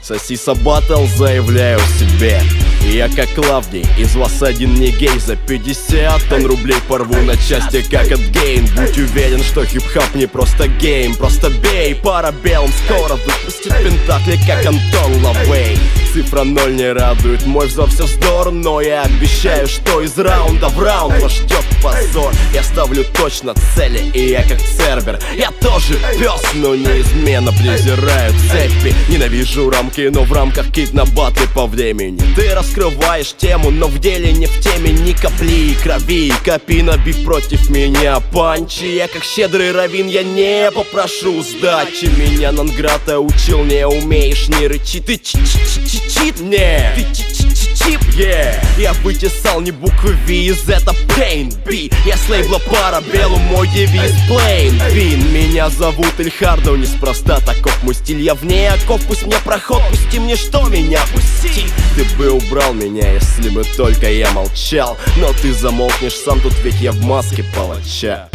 Сосиса Баттл, заявляю себе. Я как Клавдий, из вас один не гей. За 50 тонн рублей порву на части, как от Гейн. Будь уверен, что хип-хоп не просто гейм. Просто бей, Парабеллум скоро выпустит пентакли, как Антон Лавей. Цифра 0 не радует, мой взор все вздор. Но я обещаю, что из раунда в раунд вас ждет позор. Я ставлю точно цели, и я как Цербер. Я тоже пес, но неизменно презираю цепи. Ненавижу рамки, но в рамках кит на батле по времени. Ты раскрываешь тему, но в деле не в теме. Ни капли крови, копи на бит против меня. Панчи, я как щедрый раввин, я не попрошу сдачи. Меня Нанграта учил, не умеешь, не рычи. Ты чит, не, ты чип, я вытесал не буквы V из это Pain B. Я с лейбла Парабеллум, мой девиз Plain Вин. Меня зовут Эльхардо, неспроста таков мой стиль. Я вне оков, пусть мне проход, пусти мне, что меня пусти. Ты бы убрал меня, если бы только я молчал. Но ты замолкнешь сам тут, ведь я в маске палача.